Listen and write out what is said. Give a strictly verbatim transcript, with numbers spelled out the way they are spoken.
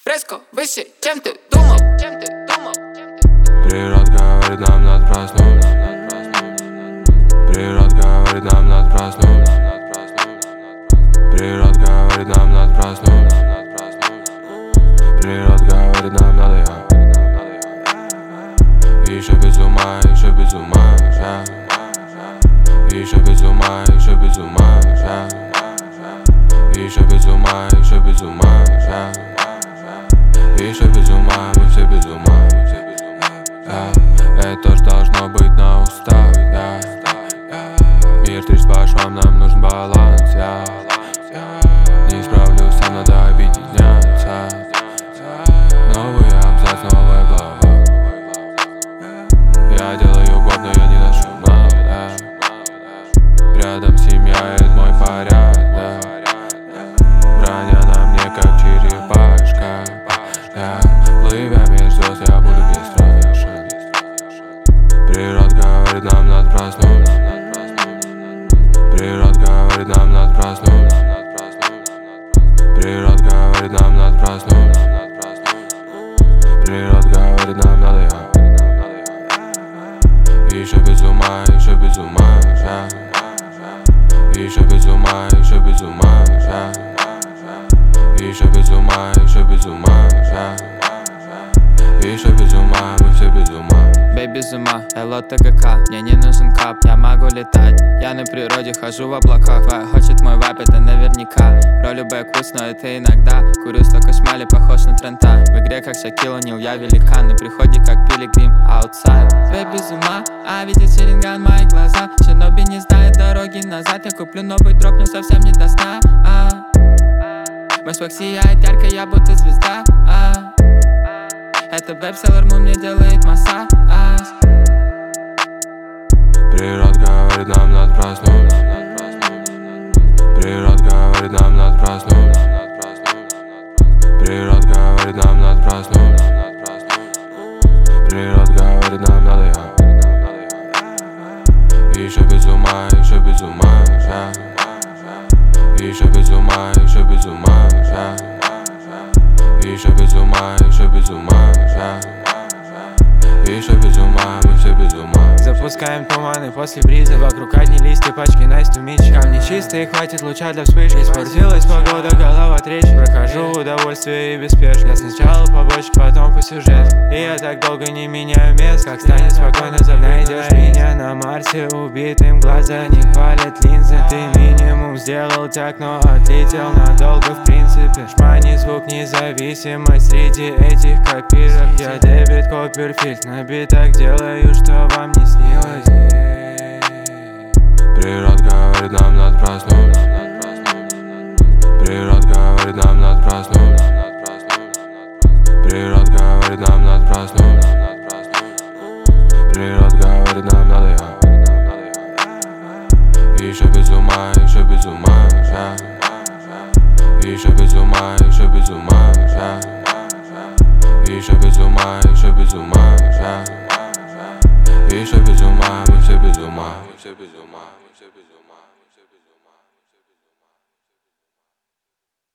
Фреско выше, чем ты думал, чем ты думал. Природа говорит, нам надо проснуться. Природа говорит, нам надо проснуться. Природа говорит, нам надо проснуться. Природа говорит, нам надо я. Еще без ума, еще без ума, я. Еще без ума, еще без ума, я. Еще без ума, еще без ума, я. Еще без ума, мы все без ума, yeah. Это ж должно быть на устах, yeah. Мир трещит по швам, нам нужен баланс, yeah. Не справлюсь, сам надо объединяться. Новый абзац, новая глава. Я делаю год, но я не ношу надо. Рядом семья, это мой порядок. Броня на мне как черепашка, yeah. Плывя между звезд, я буду бесстрашен. Природа говорит, нам надо проснуться. Природа говорит, нам надо проснуться. Природа говорит, нам надо проснуться. Природа говорит, нам надо я. Еще без ума, еще без ума, я. Еще без ума, еще без ума, я. Еще без ума, еще без ума, я. Еще без ума, мы все без ума. Бей без ума, эло ТГК, мне не нужен кап, я могу летать. Я на природе хожу в облаках, твоя хочет мой вайп, это наверняка. Ролю бэквуз, но это иногда. Курю столько шмали, похож на Трента. В игре как Шакил Нил, я великан. На приходе как пилигрим, outside. Бей без ума, а видит Шеринган мои глаза. Шиноби не знает дороги назад. Я куплю новый дроп, но совсем не до сна, а. Мой свак сияет ярко, я будто звезда, а. Это бэб Sailor Moon мне делает массаж. Природа говорит, нам надо проснуться. Природа говорит, нам надо проснуться. Природа говорит, нам надо проснуться. Природа говорит, нам надо я. Еще без ума, еще без ума, я. Еще без ума, еще без ума, я. Еще без ума, еще без ума, я. Еще без ума, мы все без ума. Запускаем туманы после бриза. Вокруг одни листья, пачки nice to meet you. Камни чистые, хватит луча для вспышки. Испортилась погода, голова трещит. Прохожу удовольствие и без спешки. Я сначала по бочке, потом по сюжету. И я так долго не меняю мест. Как станет спокойно, найдешь меня на Марсе. Убитым глаза не хвалят линзы. Ты минимум сделал так, но отлетел надолго в принципе. Шмани звук, независимость среди этих копирок. Я Дэвид Копперфильд. На битах делаю, что вам не снилось. Природа говорит, нам надо проснуться. Природа говорит, нам надо проснуться. Природа говорит, нам надо проснуться. Природа говорит, нам надо я. Еще без ума, еще без ума, я. Еще без ума, еще без ума, я. Еще без ума, еще без ума, я. Еще без ума, мы все без ума, мы все без ума, мы все без ума.